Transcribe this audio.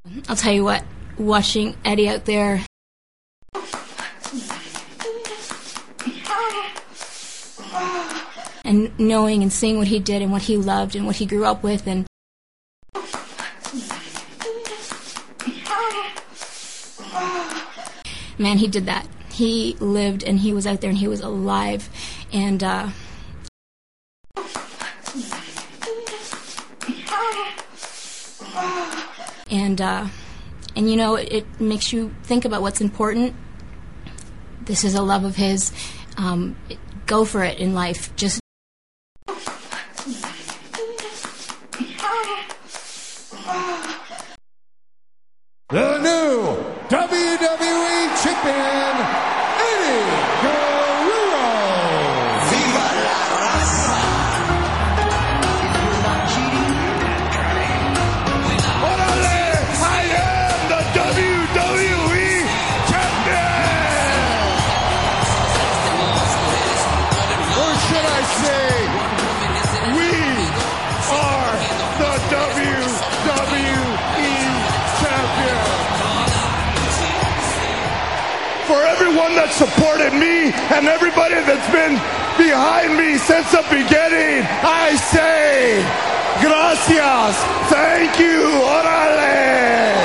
I'll tell you what, watching Eddie out there, and knowing and seeing what he did and what he loved and what he grew up with, and man, he did that. He lived and he was out there and he was alive, and you know, it makes you think about what's important. This is a love of his. Go for it in life. Just the new WWE Champion, Eddie Guerrero. Viva la raza! Orale, I am the WWE Champion! Or should I say, we are the WWE Champion. For everyone that supported me and everybody that's been behind me since the beginning, I say, gracias, thank you, orale.